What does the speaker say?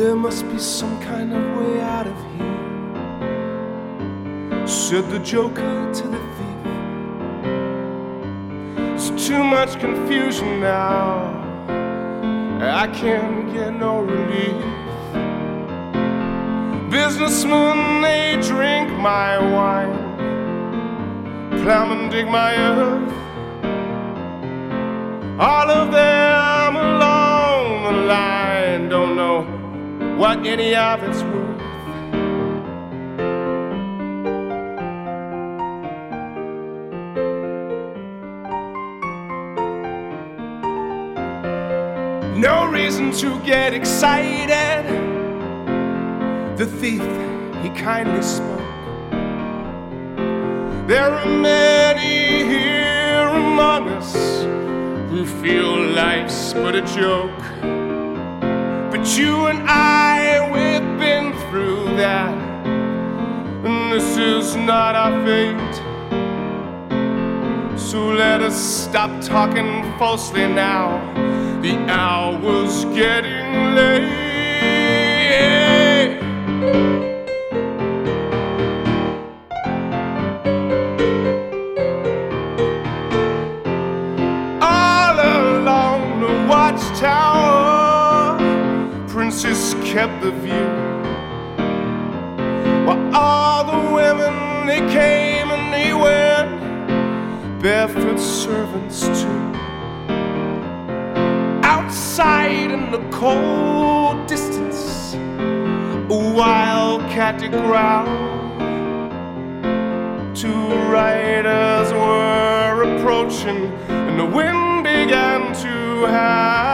There must be some kind of way out of here, said the joker to the thief. There's too much confusion now, I can't get no relief. Businessmen, they drink my wine, plowmen dig my earth, all of them along the line don't know what any of it's worth. No reason to get excited. The thief, he kindly spoke. There are many here among us who feel life's but a joke. But you and I, we've been through that, and this is not our fate. So let us stop talking falsely now, the hour's getting late. All along the watchtower, Princess kept the view, while all the women, they came and they went, barefoot servants too. Outside in the cold distance, a wildcat did growl. Two riders were approaching, and the wind began to howl.